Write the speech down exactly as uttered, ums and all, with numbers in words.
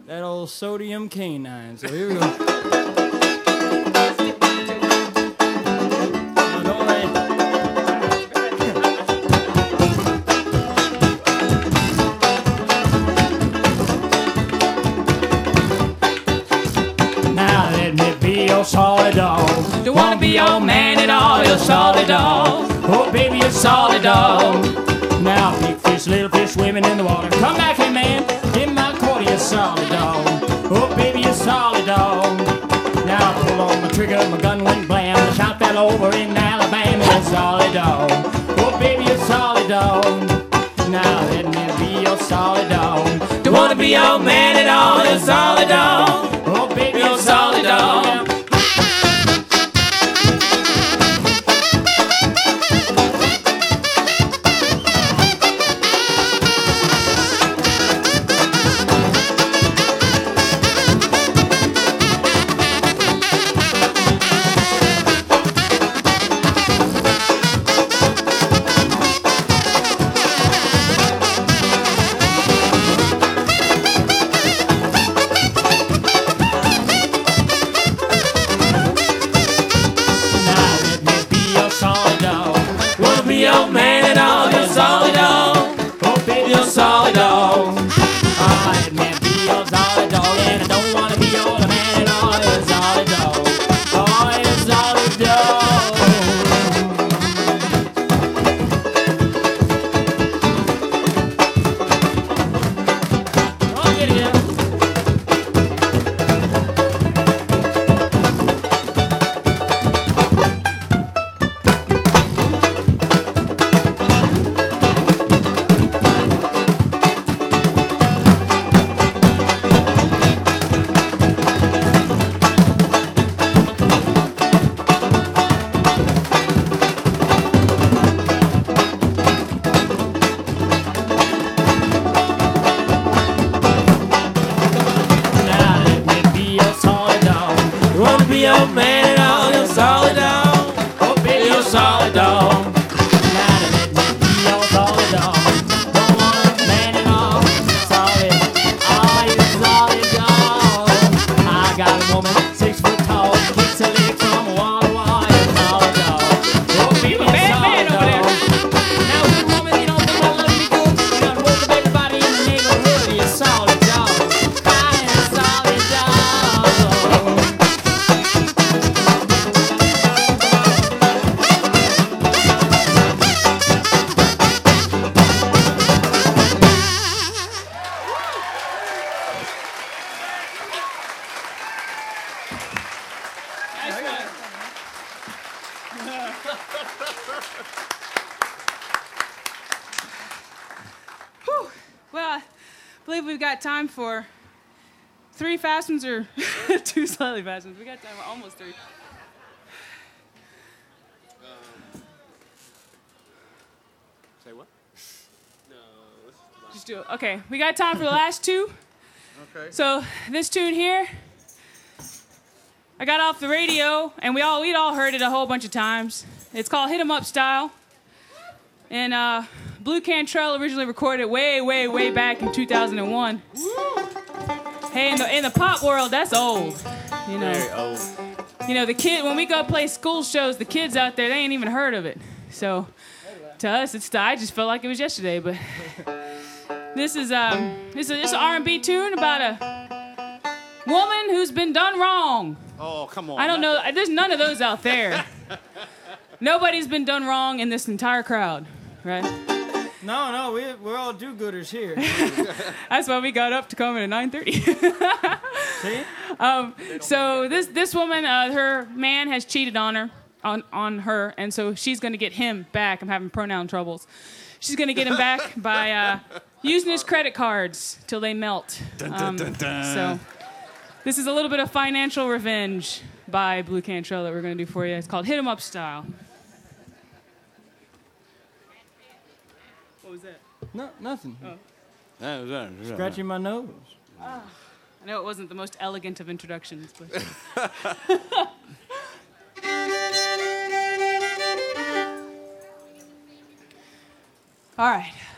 that old sodium canine. So here we go. Now let me be your solid dog. Don't wanna be your man at all, you're solid dog. Oh baby, you're solid dog. Now big fish, little fish swimming in the water. Come back here, man. Give my quarter, you're solid dog. Oh baby, you're solid dog. Now pull on my trigger, my gun went blam. The shot fell over in Alabama. You're solid dog. Oh baby, you're solid dog. Now let me be your solid dog. Don't wanna be your man at all, you're solid dog. Oh baby, you're solid dog. Well, I believe we've got time for three fast ones or two slightly fast ones. We got time for almost three. Um, say what? No. Just do it. Okay, we got time for the last two. Okay. So this tune here, I got off the radio, and we all we'd all heard it a whole bunch of times. It's called "Hit 'Em Up Style," and uh, Blue Cantrell originally recorded it way, way, way back in two thousand one. Hey, in the in the pop world, that's old. You know. Very old. You know, the kid when we go play school shows, the kids out there they ain't even heard of it. So to us, it's I just felt like it was yesterday. But this is um this is this is an R and B tune about a woman who's been done wrong. Oh, come on. I don't know. There's none of those out there. Nobody's been done wrong in this entire crowd, right? No, no, we, we're all do-gooders here. That's why we got up to come in at nine thirty. See? Um, so this this woman, uh, her man has cheated on her, on, on her, and so she's going to get him back. I'm having pronoun troubles. She's going to get him back by uh, using his credit cards till they melt. Dun, dun, dun, dun. Um, so this is a little bit of financial revenge by Blue Cantrell that we're going to do for you. It's called "Hit 'Em Up Style." What was that? No, nothing. Oh. Scratching my nose. I know it wasn't the most elegant of introductions, but... All right.